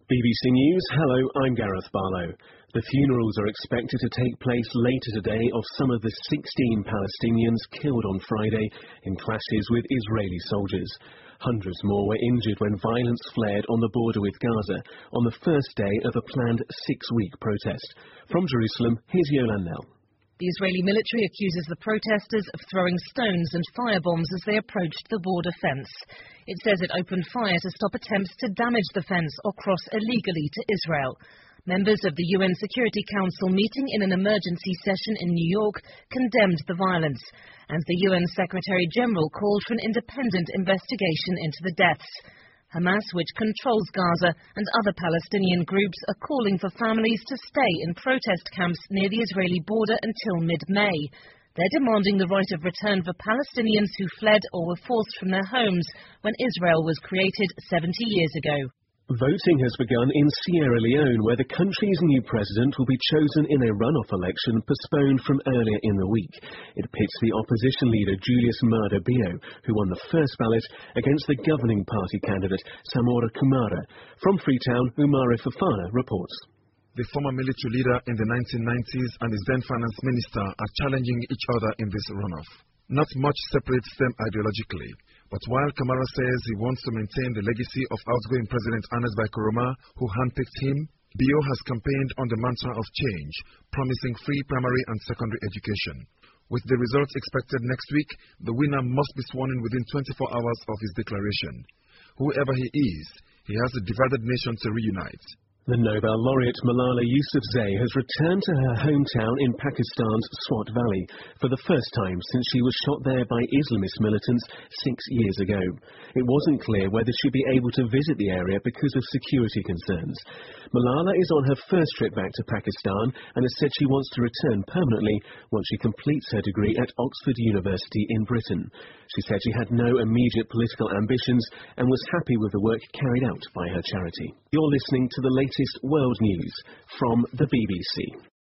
BBC News, hello, I'm Gareth Barlow. The funerals are expected to take place later today of some of the 16 Palestinians killed on Friday in clashes with Israeli soldiers. Hundreds more were injured when violence flared on the border with Gaza on the first day of a planned 6-week protest. From Jerusalem, here's Yolande Knell. The Israeli military accuses the protesters of throwing stones and firebombs as they approached the border fence. It says it opened fire to stop attempts to damage the fence or cross illegally to Israel. Members of the UN Security Council meeting in an emergency session in New York condemned the violence, and the UN Secretary-General called for an independent investigation into the deaths. Hamas, which controls Gaza, and other Palestinian groups are calling for families to stay in protest camps near the Israeli border until mid-May. They're demanding the right of return for Palestinians who fled or were forced from their homes when Israel was created 70 years ago. Voting has begun in Sierra Leone, where the country's new president will be chosen in a runoff election postponed from earlier in the week. It pits the opposition leader Julius Maada Bio, who won the first ballot, against the governing party candidate Samora Kumara. From Freetown, Umare Fafana reports. The former military leader in the 1990s and his then finance minister are challenging each other in this runoff. Not much separates them ideologically. But while Kamara says he wants to maintain the legacy of outgoing President Ernest Bai Koroma, who handpicked him, Bio has campaigned on the mantra of change, promising free primary and secondary education. With the results expected next week, the winner must be sworn in within 24 hours of his declaration. Whoever he is, he has a divided nation to reunite. The Nobel laureate Malala Yousafzai has returned to her hometown in Pakistan's Swat Valley for the first time since she was shot there by Islamist militants 6 years ago. It wasn't clear whether she'd be able to visit the area because of security concerns. Malala is on her first trip back to Pakistan and has said she wants to return permanently once she completes her degree at Oxford University in Britain. She said she had no immediate political ambitions and was happy with the work carried out by her charity. You're listening to the latest world news from the BBC.